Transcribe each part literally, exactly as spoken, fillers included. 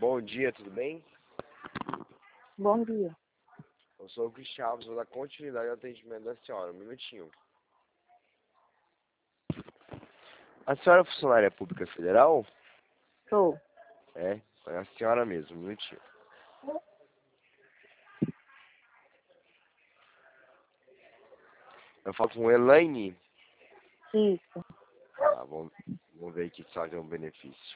Bom dia, tudo bem? Bom dia. Eu sou o Cristian Alves, vou dar continuidade ao atendimento da senhora. Um minutinho. A senhora é funcionária pública federal? Sou. É, é a senhora mesmo, um minutinho. Eu falo com Elaine. Isso. Tá, vamos, vamos ver aqui se ela tem um benefício.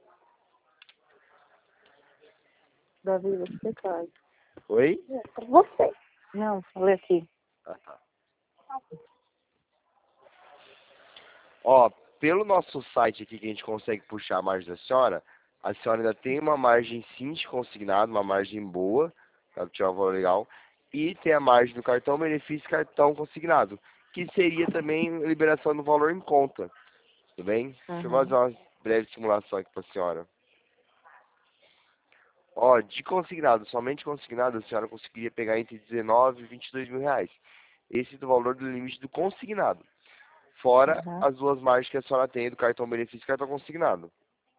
Davi, você faz. Oi? Você. Não, falei aqui. Ah, tá. Ó, pelo nosso site aqui que a gente consegue puxar a margem da senhora, a senhora ainda tem uma margem sim de consignado, uma margem boa, para tirar um valor legal, e tem a margem do cartão benefício e cartão consignado, que seria também liberação do valor em conta. Tudo bem? Deixa eu Uhum. fazer uma breve simulação aqui para a senhora. Ó, de consignado, somente consignado, a senhora conseguiria pegar entre dezenove e vinte e dois mil reais. Esse é do valor do limite do consignado. Fora Uhum. as duas margens que a senhora tem do cartão benefício e cartão consignado.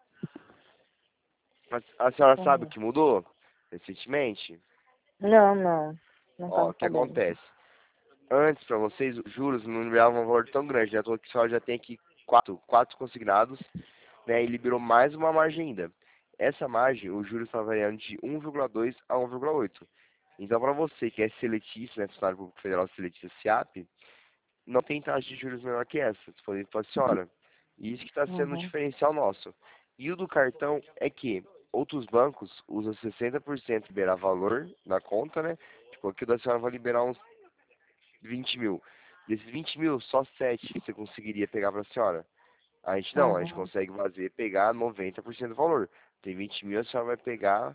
A, a senhora sabe o Uhum. que mudou recentemente? Não, não. Não Ó, estava o que sabendo. acontece? Antes, para vocês, os juros não liberavam um valor tão grande, né? A senhora já tem aqui quatro, quatro consignados, né? E liberou mais uma margem ainda. Essa margem, os juros estão variando de um vírgula dois a um vírgula oito. Então, para você que é seletista, né? Funcionário Público Federal seletista SIAP, não tem taxa de juros menor que essa, disponível para a senhora. E isso que está sendo o Uhum. diferencial nosso. E o do cartão é que outros bancos usam sessenta por cento liberar valor na conta, né? Tipo, aqui o da senhora vai liberar uns vinte mil. Desses vinte mil, só sete você conseguiria pegar para a senhora. A gente não, a gente Uhum. consegue fazer, pegar noventa por cento do valor. Tem vinte mil, a senhora vai pegar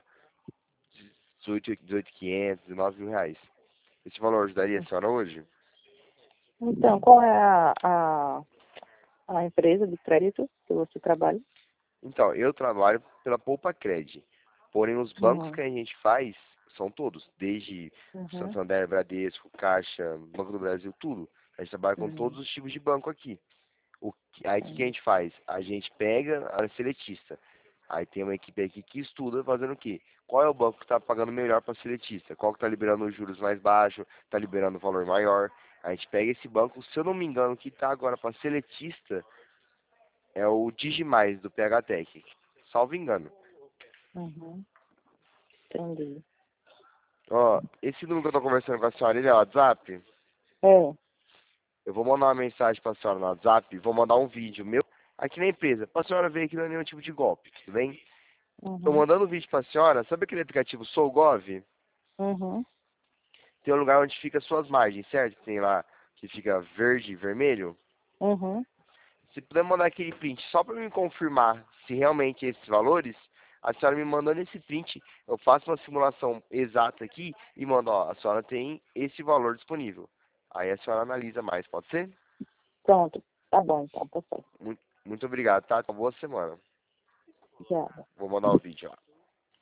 dezoito, mil e quinhentos, dezenove mil reais. Esse valor ajudaria a senhora hoje? Então, qual é a, a, a empresa de crédito que você trabalha? Então, eu trabalho pela Poupa Cred. Porém, os bancos Uhum. que a gente faz são todos, desde Uhum. Santander, Bradesco, Caixa, Banco do Brasil, tudo. A gente trabalha com Uhum. todos os tipos de banco aqui. O que, aí o que, que a Entendi. gente faz? A gente pega a seletista. Aí tem uma equipe aqui que estuda fazendo o quê? Qual é o banco que está pagando melhor para seletista? Qual que está liberando os juros mais baixos? Está liberando o valor maior? A gente pega esse banco, se eu não me engano, que está agora para seletista é o Digimais do P H Tech. Salvo engano. Uhum. Entendi. Ó, esse número que eu tô conversando com a senhora, ele é o WhatsApp? É. Eu vou mandar uma mensagem pra senhora no WhatsApp, vou mandar um vídeo meu aqui na empresa, pra senhora ver que não é nenhum tipo de golpe, tudo bem? Tô Uhum. mandando um vídeo pra senhora, sabe aquele aplicativo SouGov? Uhum. Tem um lugar onde fica suas margens, certo? Tem lá que fica verde e vermelho. Uhum. Se puder mandar aquele print só pra me confirmar se realmente esses valores, a senhora me mandando esse print, eu faço uma simulação exata aqui e mando, ó, a senhora tem esse valor disponível. Aí a senhora analisa mais, pode ser? Pronto. Tá bom, então, tá certo. Muito, muito obrigado, tá? Boa semana. Já. Vou mandar o vídeo, ó.